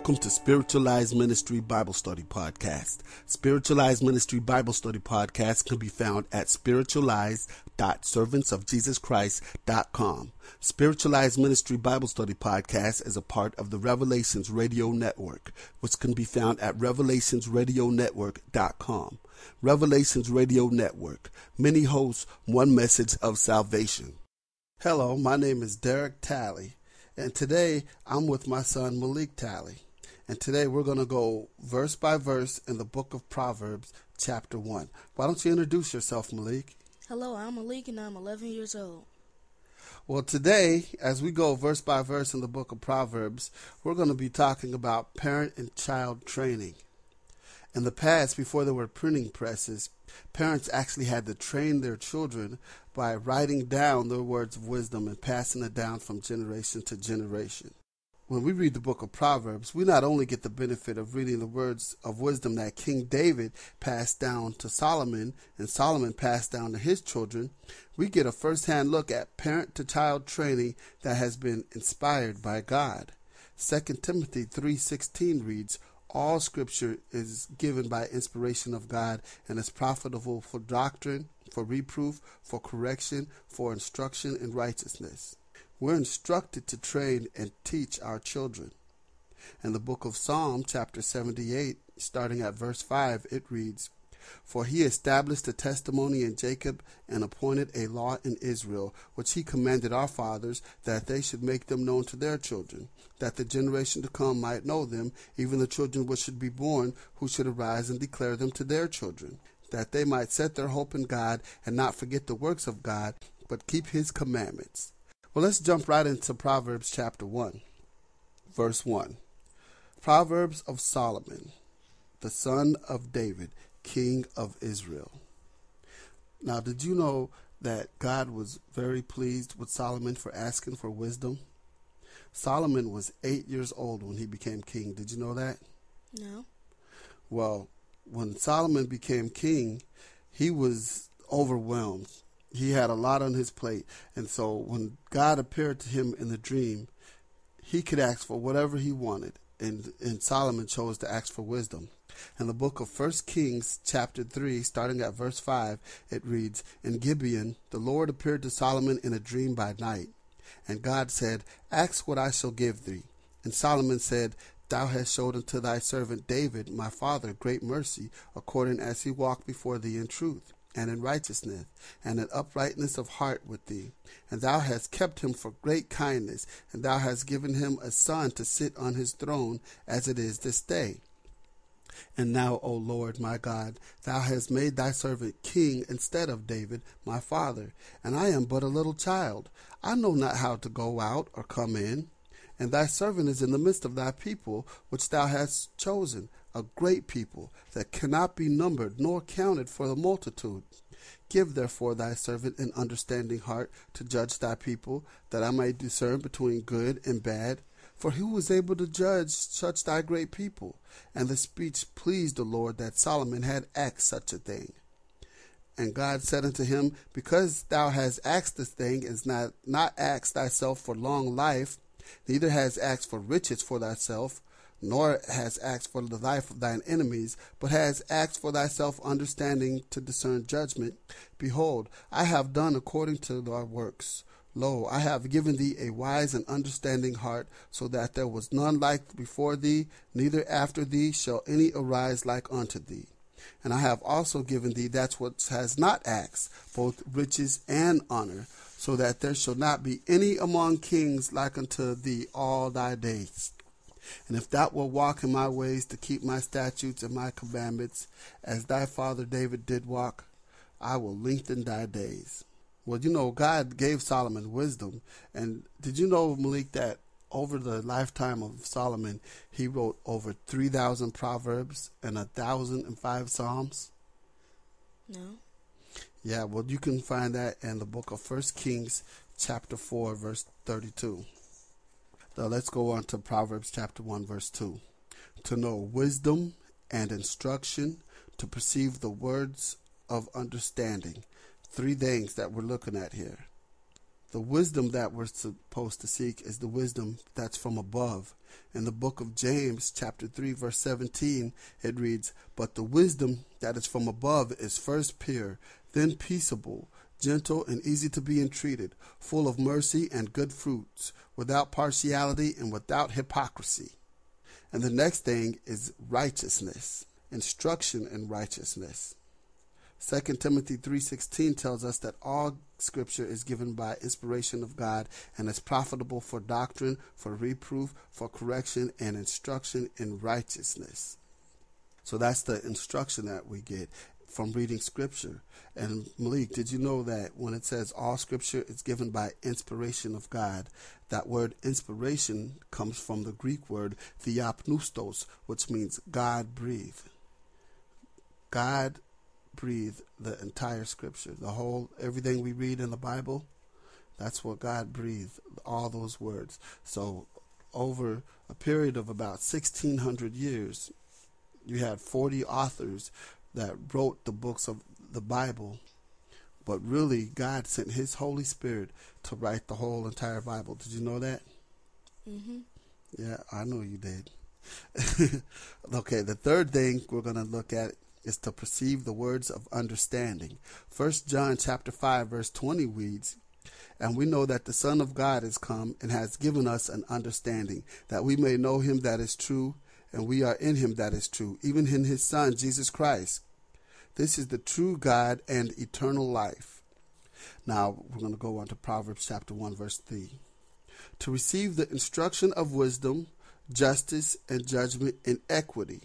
Welcome to Spiritualized Ministry Bible Study Podcast. Spiritualized Ministry Bible Study Podcast can be found at spiritualized.servantsofjesuschrist.com. Spiritualized Ministry Bible Study Podcast is a part of the Revelations Radio Network, which can be found at revelationsradionetwork.com. Revelations Radio Network. Many hosts, one message of salvation. Hello, my name is Derek Talley. And today, I'm with my son, Malik Talley. And today, we're going to go verse by verse in the book of Proverbs, chapter 1. Why don't you introduce yourself, Malik? Hello, I'm Malik, and I'm 11 years old. Well, today, as we go verse by verse in the book of Proverbs, we're going to be talking about parent and child training. In the past, before there were printing presses, parents actually had to train their children by writing down their words of wisdom and passing it down from generation to generation. When we read the book of Proverbs, we not only get the benefit of reading the words of wisdom that King David passed down to Solomon and Solomon passed down to his children, we get a first-hand look at parent-to-child training that has been inspired by God. 2 Timothy 3:16 reads, "All scripture is given by inspiration of God and is profitable for doctrine, for reproof, for correction, for instruction in righteousness." We're instructed to train and teach our children. In the book of Psalm, chapter 78, starting at verse 5, it reads, "For he established a testimony in Jacob and appointed a law in Israel, which he commanded our fathers, that they should make them known to their children, that the generation to come might know them, even the children which should be born, who should arise and declare them to their children, that they might set their hope in God and not forget the works of God, but keep his commandments." Well, let's jump right into Proverbs chapter 1, verse 1. Proverbs of Solomon, the son of David, king of Israel. Now, did you know that God was very pleased with Solomon for asking for wisdom? Solomon was 8 years old when he became king. Did you know that? No. Well, when Solomon became king, he was overwhelmed. He had a lot on his plate. And so when God appeared to him in the dream, he could ask for whatever he wanted. And Solomon chose to ask for wisdom. In the book of 1 Kings, chapter 3, starting at verse 5, it reads, "In Gibeon, the Lord appeared to Solomon in a dream by night. And God said, 'Ask what I shall give thee.' And Solomon said, 'Thou hast showed unto thy servant David, my father, great mercy, according as he walked before thee in truth, and in righteousness, and in uprightness of heart with thee. And thou hast kept him for great kindness, and thou hast given him a son to sit on his throne, as it is this day. And now, O Lord my God, thou hast made thy servant king instead of David, my father, and I am but a little child. I know not how to go out or come in. And thy servant is in the midst of thy people, which thou hast chosen, a great people that cannot be numbered nor counted for the multitude. Give therefore thy servant an understanding heart to judge thy people, that I may discern between good and bad. For who was able to judge such thy great people?' And the speech pleased the Lord that Solomon had asked such a thing. And God said unto him, 'Because thou hast asked this thing, and not asked thyself for long life, neither hast asked for riches for thyself, nor hast asked for the life of thine enemies, but hast asked for thyself understanding to discern judgment. Behold, I have done according to thy works. Lo, I have given thee a wise and understanding heart, so that there was none like before thee, neither after thee shall any arise like unto thee. And I have also given thee that which has not asked, both riches and honor, so that there shall not be any among kings like unto thee all thy days. And if thou wilt walk in my ways to keep my statutes and my commandments, as thy father David did walk, I will lengthen thy days." Well, you know, God gave Solomon wisdom. And did you know, Malik, that over the lifetime of Solomon, he wrote over 3,000 Proverbs and 1,005 Psalms? No. Yeah, well, you can find that in the book of 1 Kings, chapter 4, verse 32. Now let's go on to Proverbs chapter 1, verse 2. "To know wisdom and instruction, to perceive the words of understanding." Three things that we're looking at here. The wisdom that we're supposed to seek is the wisdom that's from above. In the book of James, chapter 3, verse 17, it reads, "But the wisdom that is from above is first pure, then peaceable, gentle and easy to be entreated, full of mercy and good fruits, without partiality and without hypocrisy." And the next thing is righteousness, instruction in righteousness. 2 Timothy 3:16 tells us that all scripture is given by inspiration of God and is profitable for doctrine, for reproof, for correction, and instruction in righteousness. So that's the instruction that we get from reading scripture. And Malik, did you know that when it says all scripture is given by inspiration of God, that word inspiration comes from the Greek word theopneustos, which means God breathed. God breathed the entire scripture, everything we read in the Bible. That's what God breathed, all those words. So over a period of about 1600 years, you had 40 authors that wrote the books of the Bible, but really God sent his Holy Spirit to write the whole entire Bible. Did you know that? Mm-hmm. Yeah, I know you did. Okay, the third thing we're going to look at is to perceive the words of understanding. 1 John chapter 5 verse 20 reads, "And we know that the Son of God is come and has given us an understanding, that we may know him that is true, and we are in him that is true, even in his Son Jesus Christ. This is the true God and eternal life." Now we're going to go on to Proverbs chapter 1 verse 3. "To receive the instruction of wisdom, justice, and judgment in equity."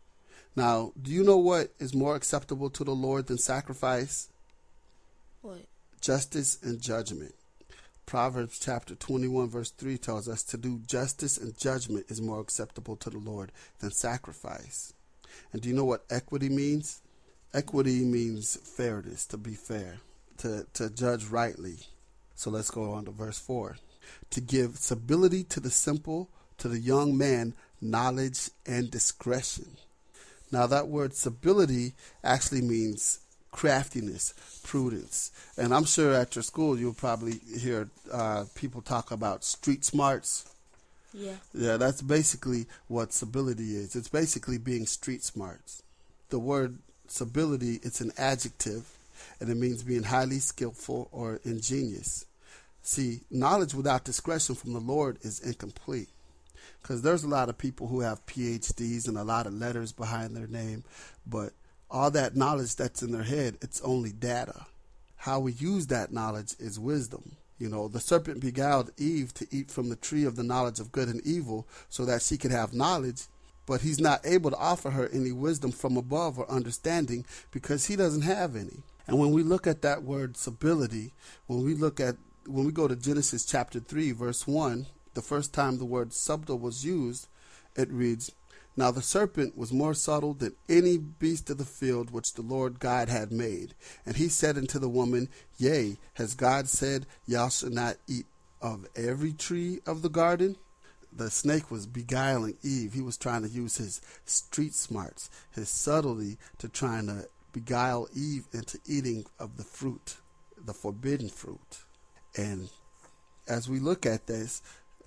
Now, do you know what is more acceptable to the Lord than sacrifice? What? Justice and judgment. Proverbs chapter 21 verse 3 tells us to do justice and judgment is more acceptable to the Lord than sacrifice. And do you know what equity means? Equity means fairness, to be fair, to judge rightly. So let's go on to verse 4. "To give stability to the simple, to the young man, knowledge and discretion." Now that word stability actually means craftiness, prudence. And I'm sure at your school you'll probably hear people talk about street smarts. Yeah. Yeah, that's basically what stability is. It's basically being street smart. The word stability, it's an adjective, and it means being highly skillful or ingenious. See, knowledge without discretion from the Lord is incomplete. Because there's a lot of people who have PhDs and a lot of letters behind their name, but all that knowledge that's in their head, it's only data. How we use that knowledge is wisdom. You know, the serpent beguiled Eve to eat from the tree of the knowledge of good and evil so that she could have knowledge, but he's not able to offer her any wisdom from above or understanding because he doesn't have any. And when we look at that word stability, when we go to Genesis chapter 3 verse 1, the first time the word subtle was used, it reads, "Now the serpent was more subtle than any beast of the field which the Lord God had made. And he said unto the woman, Yea, has God said, Thou shalt not eat of every tree of the garden?" The snake was beguiling Eve. He was trying to use his street smarts, his subtlety, to trying to beguile Eve into eating of the fruit, the forbidden fruit. And as we look at this,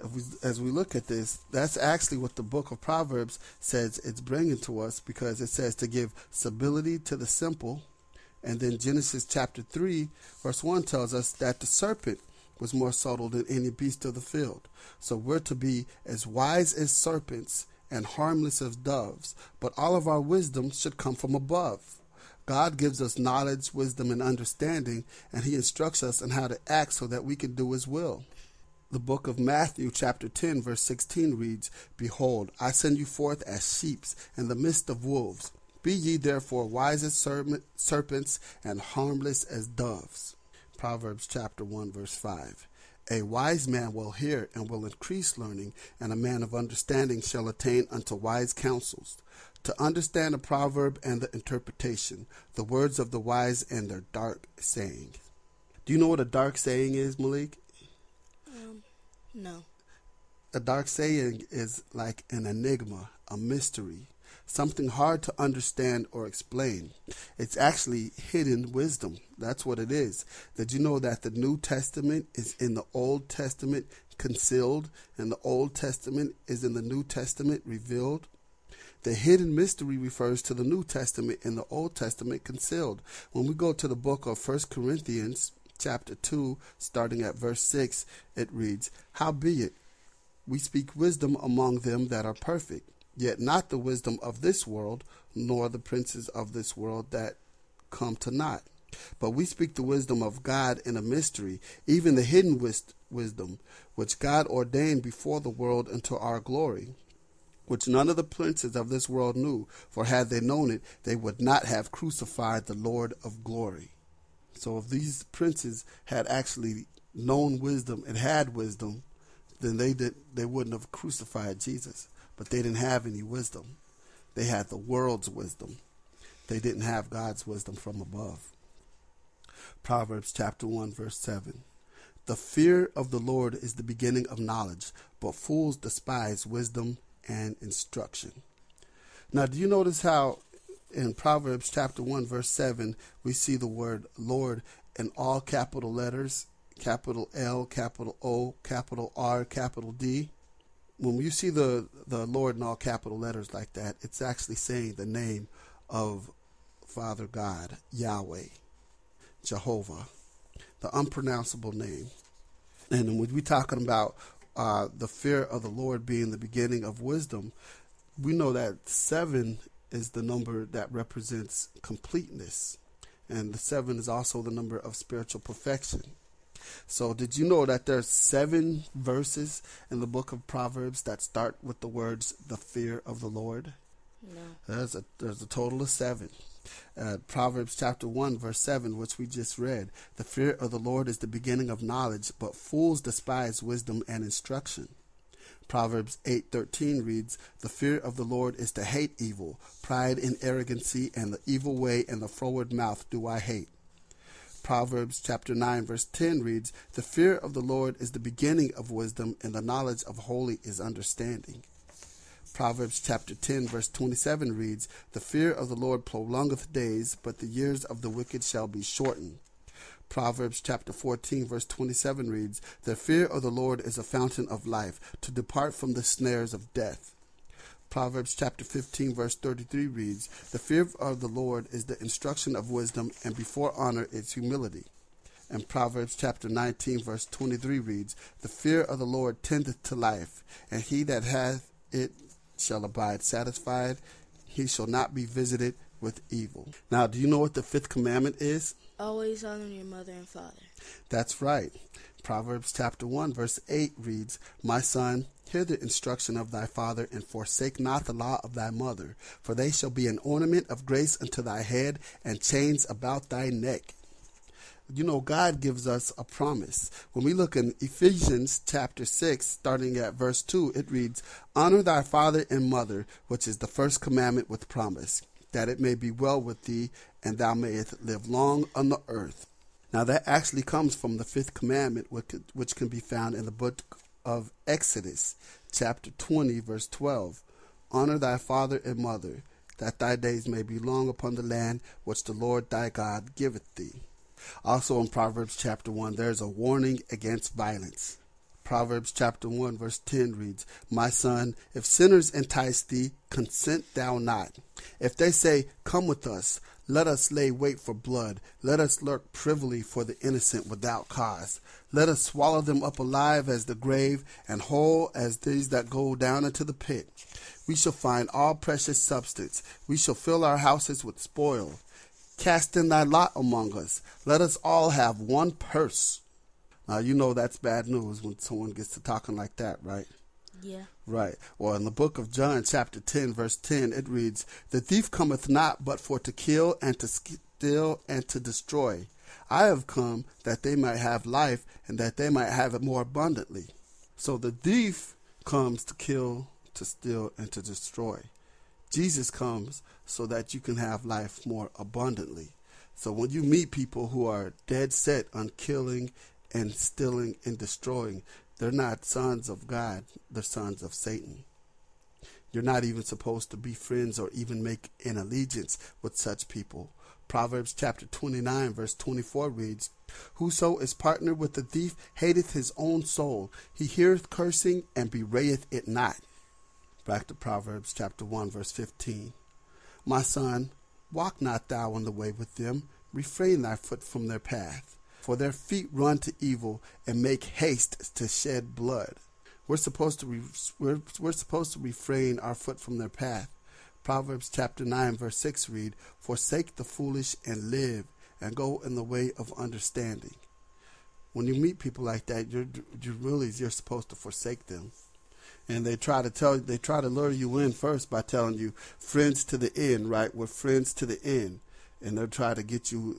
that's actually what the book of Proverbs says it's bringing to us, because it says to give stability to the simple. And then Genesis chapter 3, verse 1 tells us that the serpent was more subtle than any beast of the field. So we're to be as wise as serpents and harmless as doves, but all of our wisdom should come from above. God gives us knowledge, wisdom, and understanding, and he instructs us on how to act so that we can do his will. The book of Matthew chapter 10 verse 16 reads, "Behold, I send you forth as sheep in the midst of wolves. Be ye therefore wise as serpents and harmless as doves." Proverbs chapter 1 verse 5. "A wise man will hear and will increase learning, and a man of understanding shall attain unto wise counsels." To understand a proverb and the interpretation, the words of the wise and their dark saying. Do you know what a dark saying is, Malik? No. A dark saying is like an enigma, a mystery, something hard to understand or explain. It's actually hidden wisdom. That's what it is. Did you know that the New Testament is in the Old Testament concealed, and the Old Testament is in the New Testament revealed? The hidden mystery refers to the New Testament and the Old Testament concealed. When we go to the book of 1 Corinthians, chapter 2, starting at verse 6, it reads, "Howbeit, we speak wisdom among them that are perfect, yet not the wisdom of this world, nor the princes of this world that come to naught. But we speak the wisdom of God in a mystery, even the hidden wisdom, which God ordained before the world unto our glory, which none of the princes of this world knew, for had they known it, they would not have crucified the Lord of glory." So if these princes had actually known wisdom and had wisdom, then they wouldn't have crucified Jesus. But they didn't have any wisdom. They had the world's wisdom. They didn't have God's wisdom from above. Proverbs chapter 1, verse 7. "The fear of the Lord is the beginning of knowledge, but fools despise wisdom and instruction." Now, do you notice how in Proverbs chapter 1, verse 7, we see the word Lord in all capital letters, capital L, capital O, capital R, capital D? When you see the Lord in all capital letters like that, it's actually saying the name of Father God, Yahweh, Jehovah, the unpronounceable name. And when we're talking about the fear of the Lord being the beginning of wisdom, we know that 7 is the number that represents completeness. And the 7 is also the number of spiritual perfection. So did you know that there's 7 verses in the book of Proverbs that start with the words, "the fear of the Lord"? No. There's a total of 7. Proverbs chapter 1, verse 7, which we just read, "The fear of the Lord is the beginning of knowledge, but fools despise wisdom and instruction." Proverbs 8:13 reads, "The fear of the Lord is to hate evil, pride and arrogancy, and the evil way and the froward mouth do I hate." Proverbs chapter 9, verse 10 reads, "The fear of the Lord is the beginning of wisdom, and the knowledge of holy is understanding." Proverbs chapter 10, verse 27 reads, "The fear of the Lord prolongeth days, but the years of the wicked shall be shortened." Proverbs chapter 14, verse 27 reads, "The fear of the Lord is a fountain of life, to depart from the snares of death." Proverbs chapter 15, verse 33 reads, "The fear of the Lord is the instruction of wisdom, and before honor is humility." And Proverbs chapter 19, verse 23 reads, "The fear of the Lord tendeth to life, and he that hath it shall abide satisfied. He shall not be visited with evil." Now, do you know what the 5th commandment is? Always honor your mother and father. That's right. Proverbs chapter 1, verse 8 reads, "My son, hear the instruction of thy father, and forsake not the law of thy mother, for they shall be an ornament of grace unto thy head, and chains about thy neck." You know, God gives us a promise. When we look in Ephesians chapter 6, starting at verse 2, it reads, "Honor thy father and mother, which is the first commandment with promise, that it may be well with thee, and thou mayest live long on the earth." Now that actually comes from the 5th commandment, which can be found in the book of Exodus, chapter 20, verse 12. "Honor thy father and mother, that thy days may be long upon the land which the Lord thy God giveth thee." Also in Proverbs chapter 1, there is a warning against violence. Proverbs chapter 1, verse 10 reads, "My son, if sinners entice thee, consent thou not. If they say, Come with us, let us lay wait for blood. Let us lurk privily for the innocent without cause. Let us swallow them up alive as the grave, and whole as these that go down into the pit. We shall find all precious substance. We shall fill our houses with spoil. Cast in thy lot among us. Let us all have one purse." Now, you know that's bad news when someone gets to talking like that, right? Yeah. Right. Well, in the book of John, chapter 10, verse 10, it reads, "The thief cometh not but for to kill and to steal and to destroy. I have come that they might have life, and that they might have it more abundantly." So the thief comes to kill, to steal, and to destroy. Jesus comes so that you can have life more abundantly. So when you meet people who are dead set on killing and stealing and destroying, they're not sons of God, they're sons of Satan. You're not even supposed to be friends or even make an allegiance with such people. Proverbs chapter 29 verse 24 reads, Whoso is partnered with the thief hateth his own soul. He heareth cursing and bewrayeth it not. Back to Proverbs chapter 1 verse 15. My son, walk not thou in the way with them. Refrain thy foot from their path. For their feet run to evil and make haste to shed blood. We're supposed to refrain our foot from their path. Proverbs chapter 9 verse 6 read, Forsake the foolish and live, and go in the way of understanding. When you meet people like that, you're supposed to forsake them. And they try to lure you in first by telling you friends to the end, right? We're friends to the end. And they'll try to get you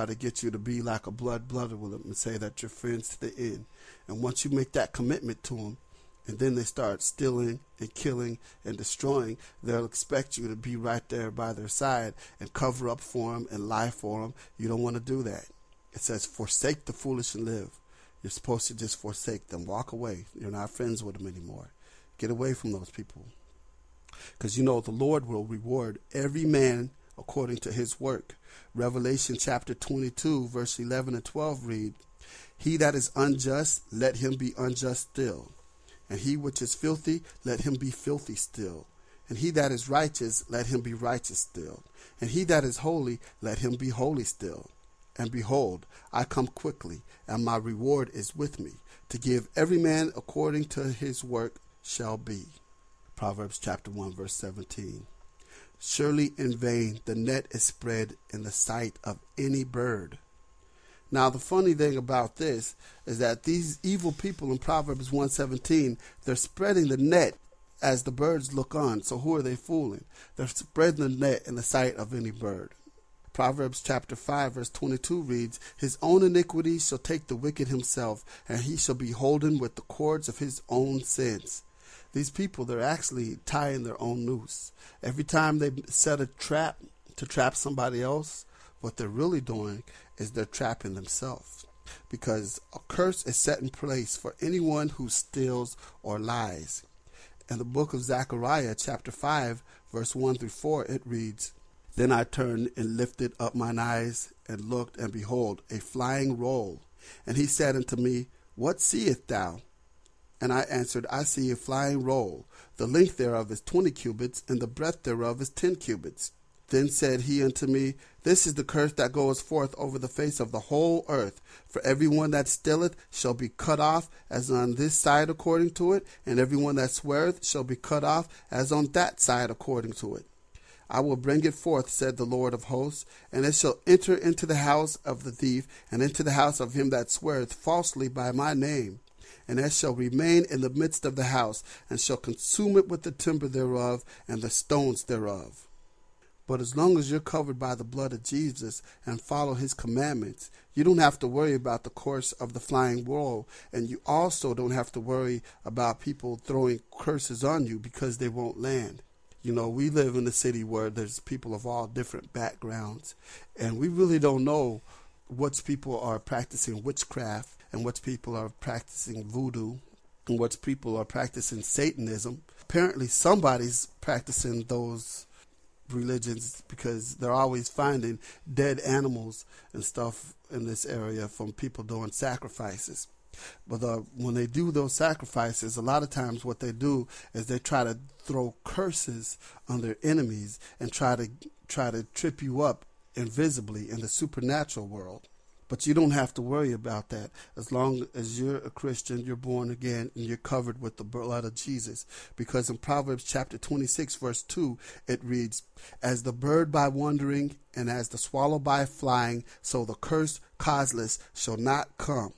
to be like a blood brother with them and say that you're friends to the end. And once you make that commitment to them, and then they start stealing and killing and destroying, they'll expect you to be right there by their side and cover up for them and lie for them. You don't want to do that. It says, forsake the foolish and live. You're supposed to just forsake them. Walk away. You're not friends with them anymore. Get away from those people. Because the Lord will reward every man according to his work. Revelation chapter 22, verse 11 and 12 read, He that is unjust, let him be unjust still. And he which is filthy, let him be filthy still. And he that is righteous, let him be righteous still. And he that is holy, let him be holy still. And behold, I come quickly, and my reward is with me, to give every man according to his work shall be. Proverbs chapter 1, verse 17. Surely in vain the net is spread in the sight of any bird. Now, the funny thing about this is that these evil people in Proverbs 1:17, they're spreading the net as the birds look on. So who are they fooling? They're spreading the net in the sight of any bird. Proverbs chapter 5, verse 22 reads, His own iniquity shall take the wicked himself, and he shall be holden with the cords of his own sins. These people, they're actually tying their own noose. Every time they set a trap to trap somebody else, what they're really doing is they're trapping themselves, because a curse is set in place for anyone who steals or lies. In the book of Zechariah, chapter 5, verse 1 through 4, it reads, Then I turned and lifted up mine eyes and looked, and behold, a flying roll. And he said unto me, What seest thou? And I answered, I see a flying roll. The length thereof is 20 cubits, and the breadth thereof is 10 cubits. Then said he unto me, This is the curse that goes forth over the face of the whole earth. For every one that stealeth shall be cut off as on this side according to it, and every one that sweareth shall be cut off as on that side according to it. I will bring it forth, said the Lord of hosts, and it shall enter into the house of the thief, and into the house of him that sweareth falsely by my name. And it shall remain in the midst of the house, and shall consume it with the timber thereof, and the stones thereof. But as long as you're covered by the blood of Jesus and follow his commandments, you don't have to worry about the course of the flying roll, and you also don't have to worry about people throwing curses on you because they won't land. We live in a city where there's people of all different backgrounds, and we really don't know which people are practicing witchcraft and which people are practicing voodoo and which people are practicing Satanism. Apparently somebody's practicing those religions, because they're always finding dead animals and stuff in this area from people doing sacrifices. But when they do those sacrifices, a lot of times what they do is they try to throw curses on their enemies and try to trip you up invisibly in the supernatural world. But you don't have to worry about that. As long as you're a Christian, you're born again, and you're covered with the blood of Jesus. Because in Proverbs chapter 26, verse 2, it reads, As the bird by wandering, and as the swallow by flying, so the curse causeless shall not come.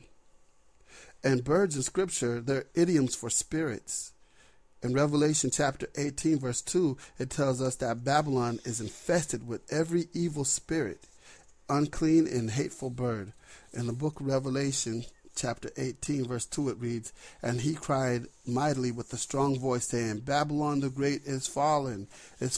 And birds in Scripture, they're idioms for spirits. In Revelation chapter 18, verse 2, it tells us that Babylon is infested with every evil spirit, unclean and hateful bird. In the book of Revelation, chapter 18, verse 2, it reads, And he cried mightily with a strong voice, saying, Babylon the great is fallen,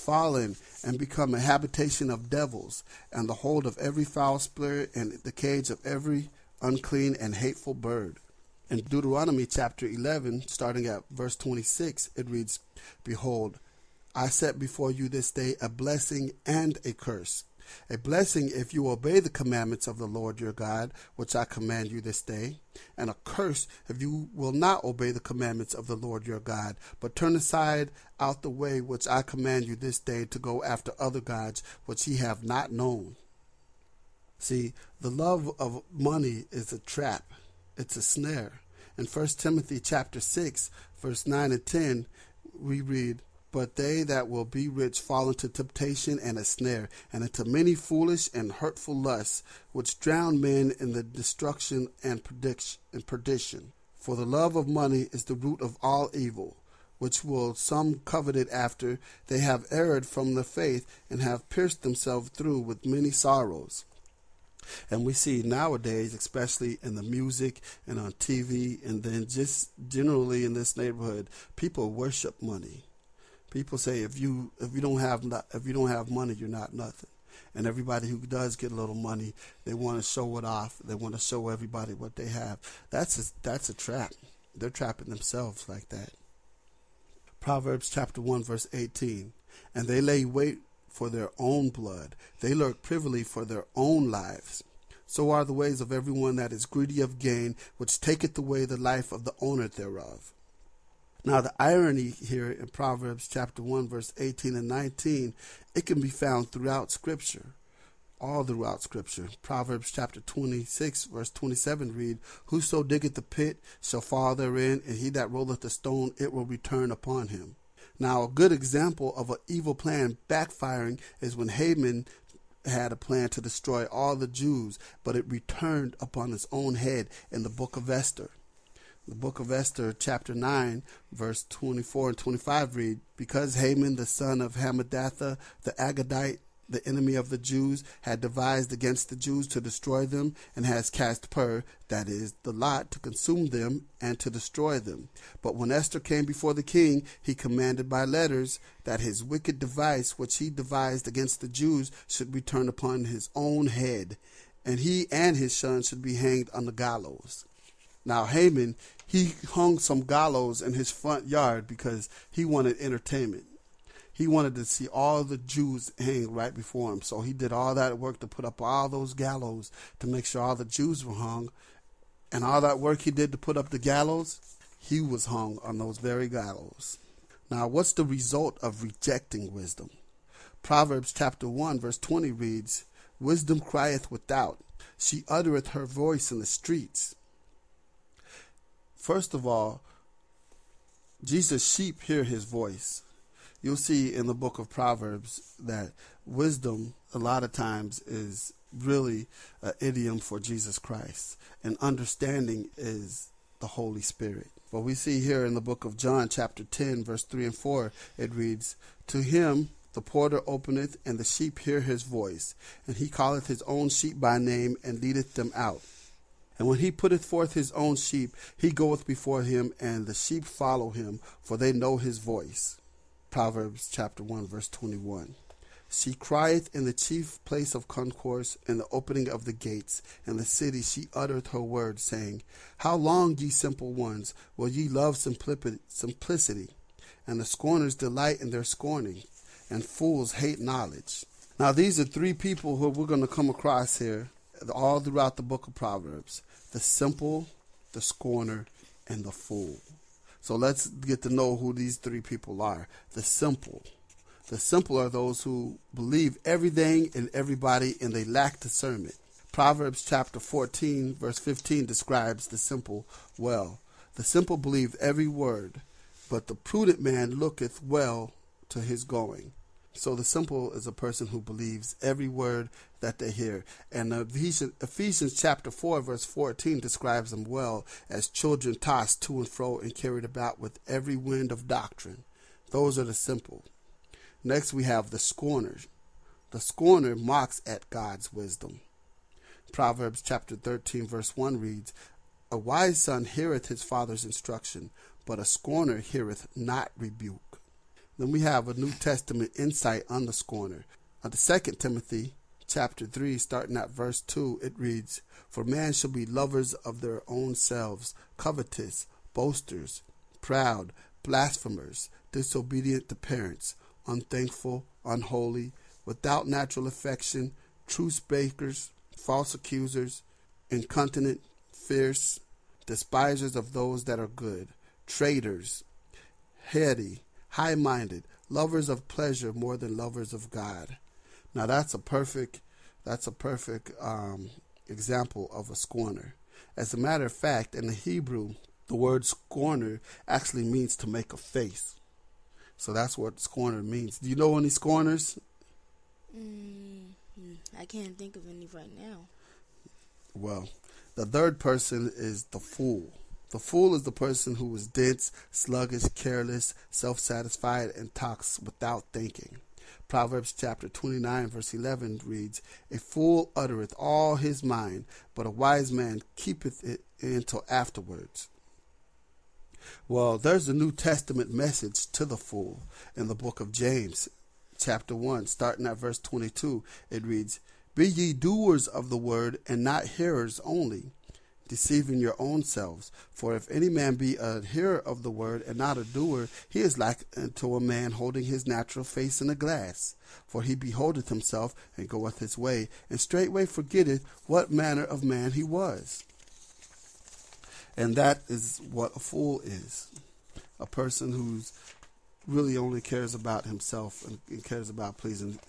and become a habitation of devils, and the hold of every foul spirit, and the cage of every unclean and hateful bird. In Deuteronomy chapter 11, starting at verse 26, it reads, Behold, I set before you this day a blessing and a curse. A blessing if you obey the commandments of the Lord your God, which I command you this day, and a curse if you will not obey the commandments of the Lord your God, but turn aside out the way which I command you this day to go after other gods which ye have not known. See, the love of money is a trap. It's a snare. In 1 Timothy chapter 6, verse 9 and 10, we read, "But they that will be rich fall into temptation and a snare, and into many foolish and hurtful lusts, which drown men in the destruction and perdition. For the love of money is the root of all evil, which will some coveted after they have erred from the faith, and have pierced themselves through with many sorrows." And we see nowadays, especially in the music and on TV, and then just generally in this neighborhood, people worship money. People say if you don't have money, you're not nothing. And everybody who does get a little money, they want to show it off. They want to show everybody what they have. That's a trap. They're trapping themselves like that. Proverbs chapter 1 verse 18. "And they lay wait for their own blood. They lurk privily for their own lives. So are the ways of everyone that is greedy of gain, which taketh away the life of the owner thereof." Now the irony here in Proverbs chapter 1 verse 18 and 19, it can be found throughout Scripture, all throughout Scripture. Proverbs chapter 26 verse 27 read, "Whoso diggeth the pit shall fall therein, and he that rolleth the stone, it will return upon him." Now a good example of an evil plan backfiring is when Haman had a plan to destroy all the Jews, but it returned upon his own head in the book of Esther. The book of Esther, chapter 9, verse 24 and 25 read, "Because Haman, the son of Hammedatha, the Agagite, the enemy of the Jews, had devised against the Jews to destroy them, and has cast pur, that is, the lot, to consume them and to destroy them. But when Esther came before the king, he commanded by letters that his wicked device, which he devised against the Jews, should return upon his own head, and he and his son should be hanged on the gallows." Now Haman, he hung some gallows in his front yard because he wanted entertainment. He wanted to see all the Jews hang right before him. So he did all that work to put up all those gallows to make sure all the Jews were hung. And all that work he did to put up the gallows, he was hung on those very gallows. Now, what's the result of rejecting wisdom? Proverbs chapter 1 verse 20 reads, "Wisdom crieth without, she uttereth her voice in the streets." First of all, Jesus' sheep hear his voice. You'll see in the book of Proverbs that wisdom a lot of times is really an idiom for Jesus Christ, and understanding is the Holy Spirit. But we see here in the book of John chapter 10 verse 3 and 4, it reads, "To him the porter openeth, and the sheep hear his voice, and he calleth his own sheep by name, and leadeth them out. And when he putteth forth his own sheep, he goeth before him, and the sheep follow him, for they know his voice." Proverbs chapter 1 verse 21. "She crieth in the chief place of concourse, in the opening of the gates. In the city she uttereth her word, saying, How long, ye simple ones, will ye love simplicity? And the scorners delight in their scorning, and fools hate knowledge." Now these are three people who we're going to come across here all throughout the book of Proverbs: the simple, the scorner, and the fool. So let's get to know who these three people are. The simple. The simple are those who believe everything and everybody, and they lack discernment. Proverbs chapter 14 verse 15 describes the simple well. "The simple believe every word, but the prudent man looketh well to his going." So the simple is a person who believes every word that they hear. And Ephesians chapter 4 verse 14 describes them well as children tossed to and fro and carried about with every wind of doctrine. Those are the simple. Next we have the scorner. The scorner mocks at God's wisdom. Proverbs chapter 13 verse 1 reads, "A wise son heareth his father's instruction, but a scorner heareth not rebuke." Then we have a New Testament insight on the scorner. The 2 Timothy chapter 3, starting at verse 2, it reads, "For man shall be lovers of their own selves, covetous, boasters, proud, blasphemers, disobedient to parents, unthankful, unholy, without natural affection, truce breakers, false accusers, incontinent, fierce, despisers of those that are good, traitors, heady, high-minded, lovers of pleasure more than lovers of God. Now that's a perfect example of a scorner. As a matter of fact, in the Hebrew, the word scorner actually means to make a face. So that's what scorner means. Do you know any scorners? I can't think of any right now. Well, the third person is the fool. The fool is the person who is dense, sluggish, careless, self-satisfied, and talks without thinking. Proverbs chapter 29 verse 11 reads, "A fool uttereth all his mind, but a wise man keepeth it until afterwards." Well, there's a New Testament message to the fool in the book of James, chapter 1, starting at verse 22. It reads, "Be ye doers of the word, and not hearers only, deceiving your own selves. For if any man be a hearer of the word and not a doer, he is like unto a man holding his natural face in a glass. For he beholdeth himself, and goeth his way, and straightway forgetteth what manner of man he was." And that is what a fool is. A person who's really only cares about himself and cares about pleasing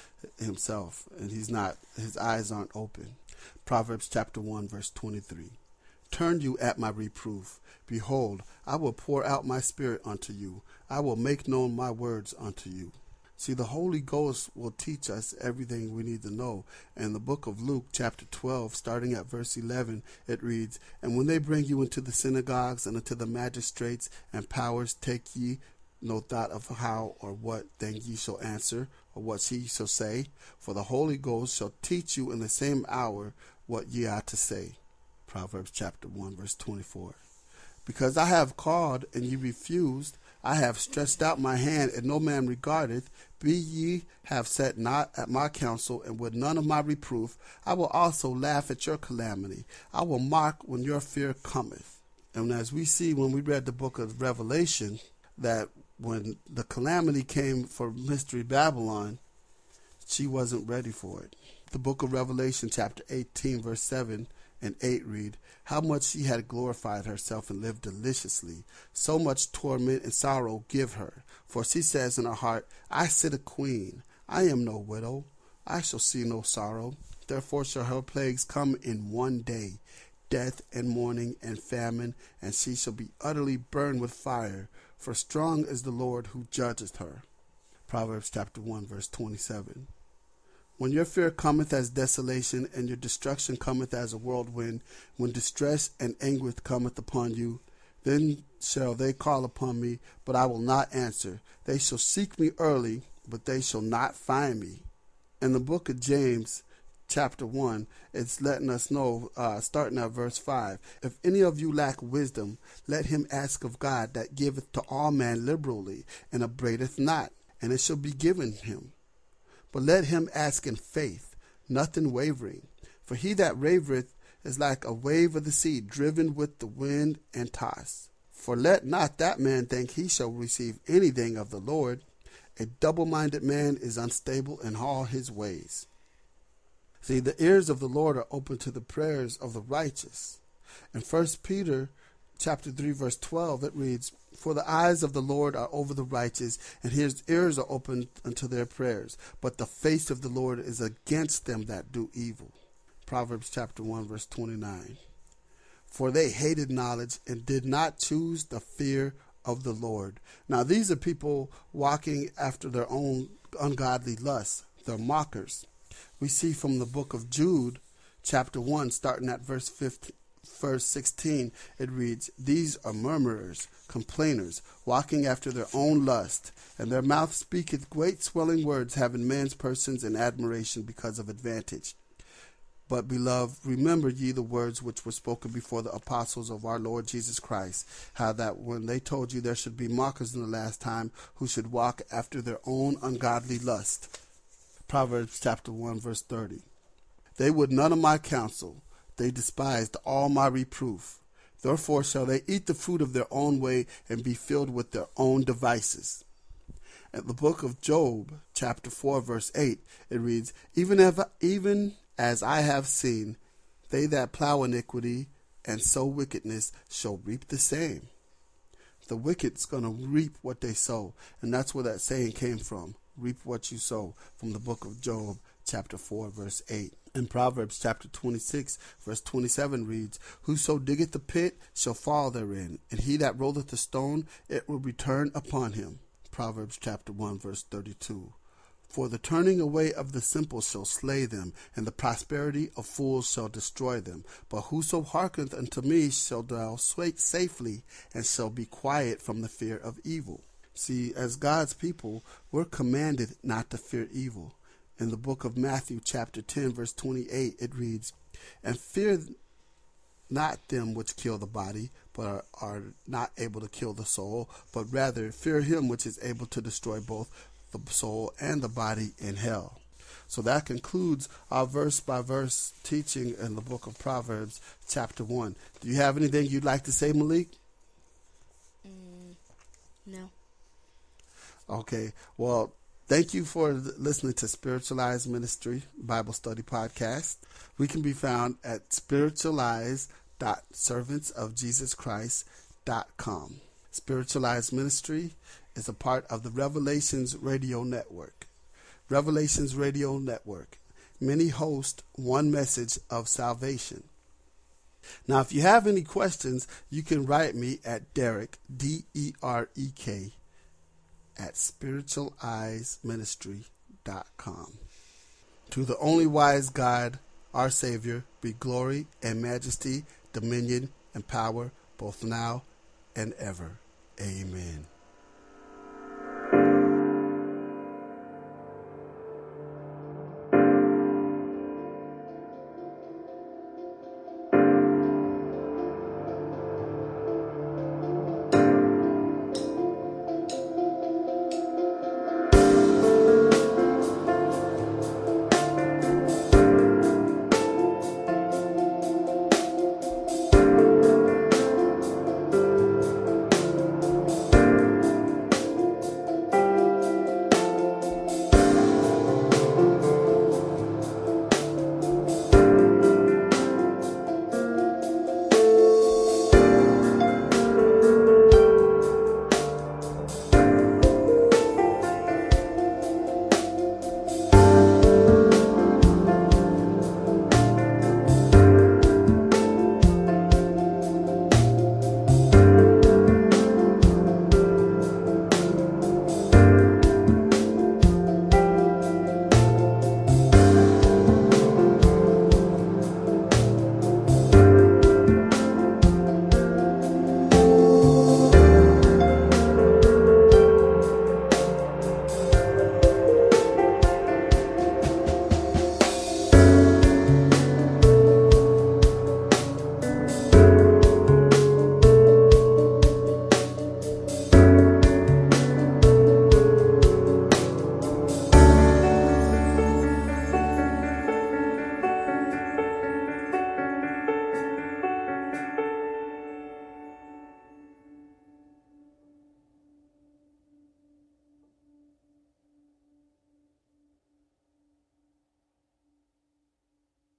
himself. And his eyes aren't open. Proverbs chapter 1 verse 23. "Turn you at my reproof. Behold, I will pour out my spirit unto you. I will make known my words unto you." See, the Holy Ghost will teach us everything we need to know. In the book of Luke, chapter 12, starting at verse 11, it reads, "And when they bring you into the synagogues and into the magistrates and powers, take ye no thought of how or what thing ye shall answer, or what ye shall say. For the Holy Ghost shall teach you in the same hour what ye are to say." Proverbs chapter 1, verse 24. "Because I have called, and ye refused, I have stretched out my hand, and no man regardeth. Be ye have sat not at my counsel, and with none of my reproof, I will also laugh at your calamity. I will mock when your fear cometh." And as we see when we read the book of Revelation, that when the calamity came for Mystery Babylon, she wasn't ready for it. The book of Revelation, chapter 18, verse 7 and 8 read, "How much she had glorified herself and lived deliciously, so much torment and sorrow give her. For she says in her heart, I sit a queen, I am no widow, I shall see no sorrow. Therefore shall her plagues come in one day, death and mourning and famine, and she shall be utterly burned with fire, for strong is the Lord who judgeth her." Proverbs chapter 1, verse 27. "When your fear cometh as desolation, and your destruction cometh as a whirlwind, when distress and anguish cometh upon you, then shall they call upon me, but I will not answer. They shall seek me early, but they shall not find me." In the book of James, chapter 1, it's letting us know, starting at verse 5, "If any of you lack wisdom, let him ask of God, that giveth to all men liberally, and upbraideth not, and it shall be given him. But let him ask in faith, nothing wavering. For he that wavereth is like a wave of the sea, driven with the wind and tossed. For let not that man think he shall receive anything of the Lord. A double-minded man is unstable in all his ways." See, the ears of the Lord are open to the prayers of the righteous. In 1 Peter chapter 3, verse 12, it reads, "For the eyes of the Lord are over the righteous, and his ears are open unto their prayers. But the face of the Lord is against them that do evil." Proverbs chapter 1, verse 29. "For they hated knowledge and did not choose the fear of the Lord." Now, these are people walking after their own ungodly lusts. They're mockers. We see from the book of Jude, chapter 1, starting at verse 16, it reads, "These are murmurers, complainers, walking after their own lust, and their mouth speaketh great swelling words, having men's persons in admiration because of advantage. But, beloved, remember ye the words which were spoken before the apostles of our Lord Jesus Christ, how that when they told you there should be mockers in the last time, who should walk after their own ungodly lust." Proverbs chapter 1, verse 30. "They would none of my counsel, they despised all my reproof. Therefore shall they eat the fruit of their own way, and be filled with their own devices." In the book of Job, chapter 4, verse 8, it reads, even as I have seen, they that plow iniquity and sow wickedness shall reap the same. The wicked's going to reap what they sow. And that's where that saying came from. Reap what you sow, from the book of Job, chapter 4, verse 8. In Proverbs chapter 26, verse 27 reads, whoso diggeth the pit shall fall therein, and he that rolleth the stone, it will return upon him. Proverbs chapter 1, verse 32. For the turning away of the simple shall slay them, and the prosperity of fools shall destroy them. But whoso hearkeneth unto me shall dwell safely, and shall be quiet from the fear of evil. See, as God's people, we're commanded not to fear evil. In the book of Matthew chapter 10, verse 28, it reads, and fear not them which kill the body, but are not able to kill the soul, but rather fear him which is able to destroy both the soul and the body in hell. So that concludes our verse-by-verse teaching in the book of Proverbs chapter 1. Do you have anything you'd like to say, Malik? No. Okay. Well, thank you for listening to Spiritualized Ministry Bible Study Podcast. We can be found at spiritualized.servantsofjesuschrist.com. Spiritualized Ministry is a part of the Revelations Radio Network. Revelations Radio Network. Many host one message of salvation. Now, if you have any questions, you can write me at Derek, D-E-R-E-K, at spiritualizeministry.com. To the only wise God, our Savior, be glory and majesty, dominion and power, both now and ever. Amen.